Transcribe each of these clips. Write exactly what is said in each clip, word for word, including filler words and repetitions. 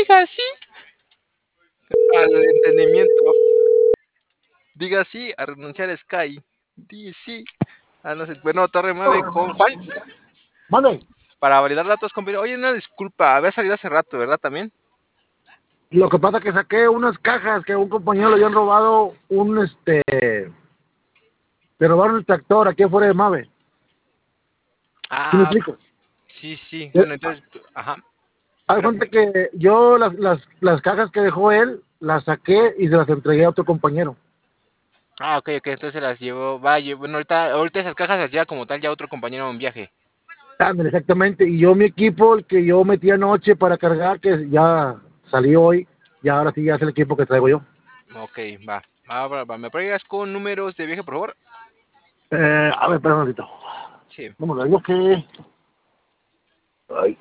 Diga sí al entendimiento. Diga sí a renunciar a Sky. Di sí. Ah, no sé. Bueno, Torre nueve con Juan. Mande. Para validar datos, compañero. Oye, una disculpa. Había salido hace rato, ¿verdad? También. Lo que pasa es que saqué unas cajas que a un compañero le habían robado un, este, le robaron el tractor aquí afuera de Mave. ¿Sí me Ah, explico? sí, sí. Eh, Bueno, entonces, ajá. Haz Pero, cuenta que yo las, las, las cajas que dejó él, las saqué y se las entregué a otro compañero. ah, ok, ok. Entonces se las llevó. Vaya, bueno, ahorita, ahorita esas cajas las lleva como tal ya otro compañero en viaje. Ándale, exactamente. Y yo mi equipo, el que yo metí anoche para cargar, que ya salió hoy, y ahora sí ya es el equipo que traigo yo. Ok, va. Va, va, va. ¿Me pegas con números de viaje, por favor? Eh, a ver, espera un ratito. Sí. ¿Cómo le digo que? Ay.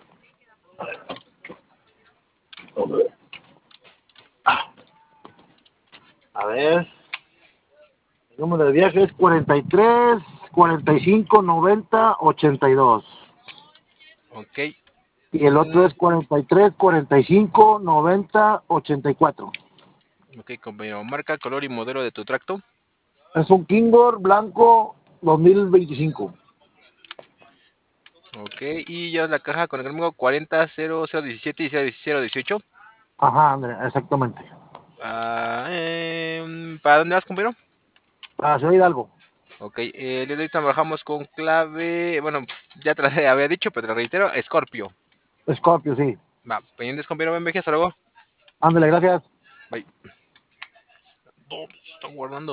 A ver. El número de viaje es cuarenta y tres, cuarenta y cinco, noventa, ochenta y dos. Ok. Y el otro Mm, es cuarenta y tres, cuarenta y cinco, noventa, ochenta y cuatro. ok, compañero. Marca, color y modelo de tu tracto. Es un Kingor blanco dos mil veinticinco. Ok, y ya la caja con el número cuarenta cero cero diecisiete y cero dieciocho. Ajá, André, exactamente. Ah, em, ¿para dónde vas, compañero? Para Ciudad Hidalgo. Ok, eh, ahorita trabajamos con clave. Bueno, ya te la había dicho, pero te lo reitero: Scorpio. Scorpio, sí. Va, pendientes, compañero. Ven, veje, hasta luego. Ándale, gracias. Bye. ¿Dónde se está guardando?